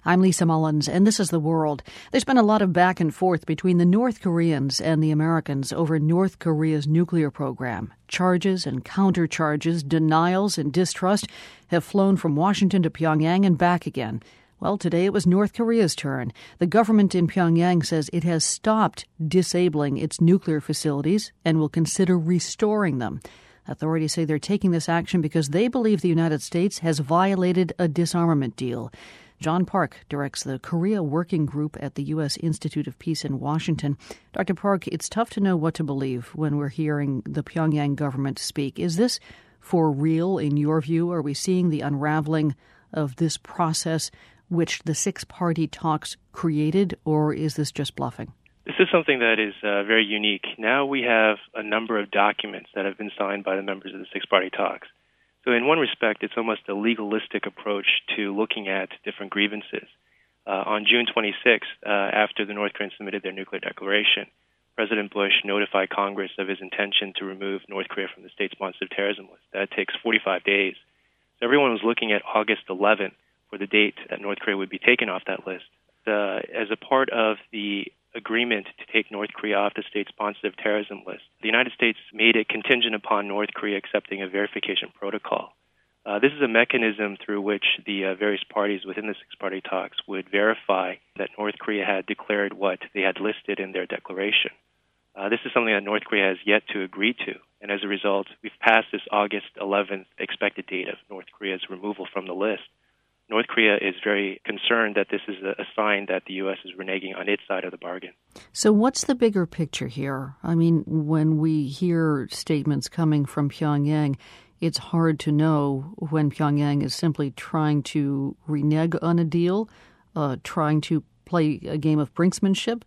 I'm Lisa Mullins, and this is The World. There's been a lot of back and forth between the North Koreans and the Americans over North Korea's nuclear program. Charges and countercharges, denials and distrust have flown from Washington to Pyongyang and back again. Well, today it was North Korea's turn. The government in Pyongyang says it has stopped disabling its nuclear facilities and will consider restoring them. Authorities say they're taking this action because they believe the United States has violated a disarmament deal. John Park directs the Korea Working Group at the U.S. Institute of Peace in Washington. Dr. Park, it's tough to know what to believe when we're hearing the Pyongyang government speak. Is this for real, in your view? Are we seeing the unraveling of this process which the six-party talks created, or is this just bluffing? This is something that is very unique. Now we have a number of documents that have been signed by the members of the six-party talks. So in one respect, it's almost a legalistic approach to looking at different grievances. On June 26th, after the North Koreans submitted their nuclear declaration, President Bush notified Congress of his intention to remove North Korea from the state-sponsored terrorism list. That takes 45 days. So everyone was looking at August 11th for the date that North Korea would be taken off that list. As a part of the agreement to take North Korea off the state-sponsored terrorism list, the United States made it contingent upon North Korea accepting a verification protocol. This is a mechanism through which the various parties within the six-party talks would verify that North Korea had declared what they had listed in their declaration. This is something that North Korea has yet to agree to, and as a result, we've passed this August 11th expected date of North Korea's removal from the list. North Korea is very concerned that this is a sign that the U.S. is reneging on its side of the bargain. So what's the bigger picture here? I mean, when we hear statements coming from Pyongyang, it's hard to know when Pyongyang is simply trying to renege on a deal, trying to play a game of brinksmanship,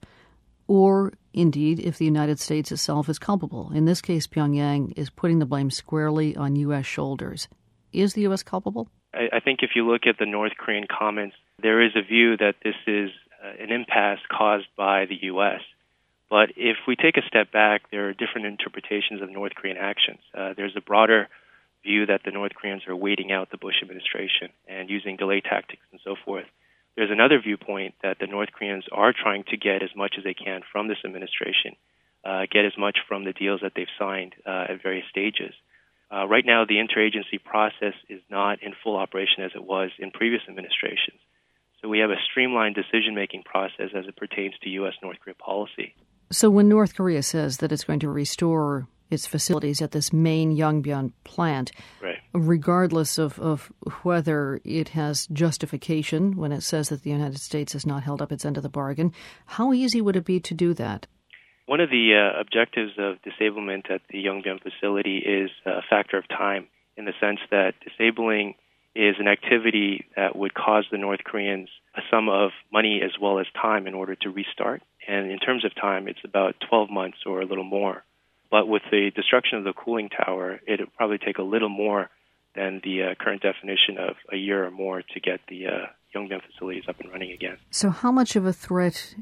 or indeed if the United States itself is culpable. In this case, Pyongyang is putting the blame squarely on U.S. shoulders. Is the U.S. culpable? I think if you look at the North Korean comments, there is a view that this is an impasse caused by the U.S. But if we take a step back, there are different interpretations of North Korean actions. There's a broader view that the North Koreans are waiting out the Bush administration and using delay tactics and so forth. There's another viewpoint that the North Koreans are trying to get as much as they can from this administration, get as much from the deals that they've signed at various stages. Right now, the interagency process is not in full operation as it was in previous administrations. So we have a streamlined decision-making process as it pertains to U.S.-North Korea policy. So when North Korea says that it's going to restore its facilities at this main Yongbyon plant, right, regardless of whether it has justification when it says that the United States has not held up its end of the bargain, how easy would it be to do that? One of the objectives of disablement at the Yongbyon facility is a factor of time, in the sense that disabling is an activity that would cause the North Koreans a sum of money as well as time in order to restart. And in terms of time, it's about 12 months or a little more. But with the destruction of the cooling tower, it would probably take a little more than the current definition of a year or more to get the Yongbyon facilities up and running again. So how much of a threat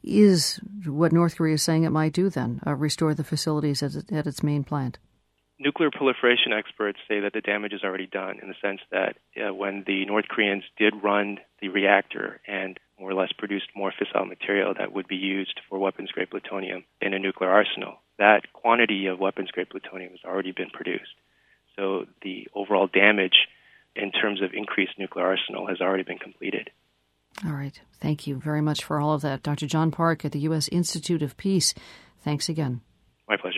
is what North Korea is saying it might do then, restore the facilities at its main plant? Nuclear proliferation experts say that the damage is already done, in the sense that when the North Koreans did run the reactor and more or less produced more fissile material that would be used for weapons-grade plutonium in a nuclear arsenal, that quantity of weapons-grade plutonium has already been produced. So the overall damage in terms of increased nuclear arsenal has already been completed. All right. Thank you very much for all of that. Dr. John Park at the U.S. Institute of Peace. Thanks again. My pleasure.